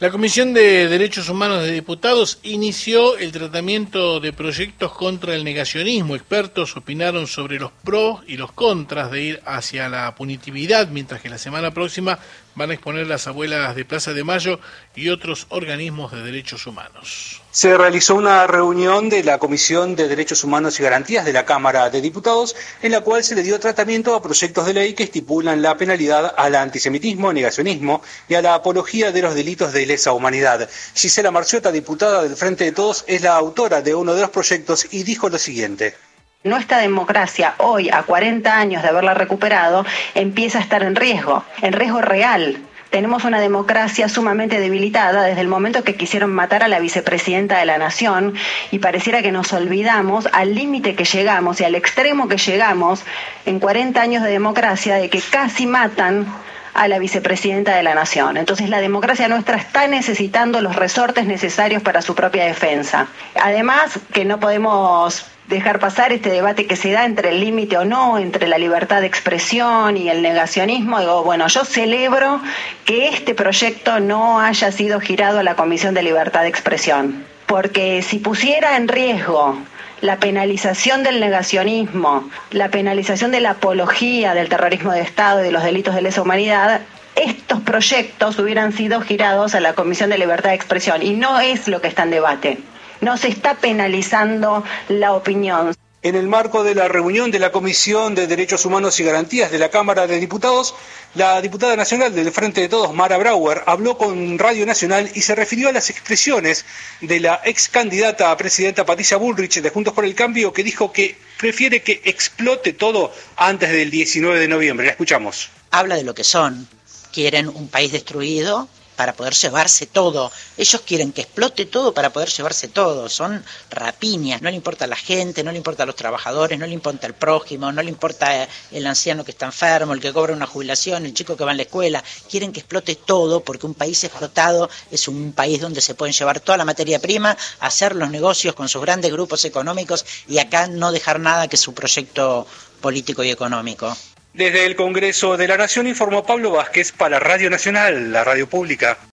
La Comisión de Derechos Humanos de Diputados inició el tratamiento de proyectos contra el negacionismo. Expertos opinaron sobre los pros y los contras de ir hacia la punitividad, mientras que la semana próxima van a exponer las abuelas de Plaza de Mayo y otros organismos de derechos humanos. Se realizó una reunión de la Comisión de Derechos Humanos y Garantías de la Cámara de Diputados, en la cual se le dio tratamiento a proyectos de ley que estipulan la penalidad al antisemitismo, negacionismo y a la apología de los delitos de lesa humanidad. Gisela Marciota, diputada del Frente de Todos, es la autora de uno de los proyectos y dijo lo siguiente. Nuestra democracia, hoy, a 40 años de haberla recuperado, empieza a estar en riesgo real. Tenemos una democracia sumamente debilitada desde el momento que quisieron matar a la vicepresidenta de la Nación y pareciera que nos olvidamos al límite que llegamos y al extremo que llegamos en 40 años de democracia de que casi matan a la vicepresidenta de la Nación. Entonces la democracia nuestra está necesitando los resortes necesarios para su propia defensa. Además que no podemos dejar pasar este debate que se da entre el límite o no, entre la libertad de expresión y el negacionismo. Yo celebro que este proyecto no haya sido girado a la Comisión de Libertad de Expresión, porque si pusiera en riesgo la penalización del negacionismo, la penalización de la apología del terrorismo de Estado y de los delitos de lesa humanidad, estos proyectos hubieran sido girados a la Comisión de Libertad de Expresión y no es lo que está en debate. No se está penalizando la opinión. En el marco de la reunión de la Comisión de Derechos Humanos y Garantías de la Cámara de Diputados, la diputada nacional del Frente de Todos, Mara Brauer, habló con Radio Nacional y se refirió a las expresiones de la ex candidata a presidenta Patricia Bullrich de Juntos por el Cambio, que dijo que prefiere que explote todo antes del 19 de noviembre. La escuchamos. Habla de lo que son. Quieren un país destruido para poder llevarse todo. Ellos quieren que explote todo para poder llevarse todo. Son rapiñas. No le importa a la gente, no le importa a los trabajadores, no le importa el prójimo, no le importa el anciano que está enfermo, el que cobra una jubilación, el chico que va a la escuela. Quieren que explote todo porque un país explotado es un país donde se pueden llevar toda la materia prima, hacer los negocios con sus grandes grupos económicos y acá no dejar nada que su proyecto político y económico. Desde el Congreso de la Nación informó Pablo Vázquez para Radio Nacional, la radio pública.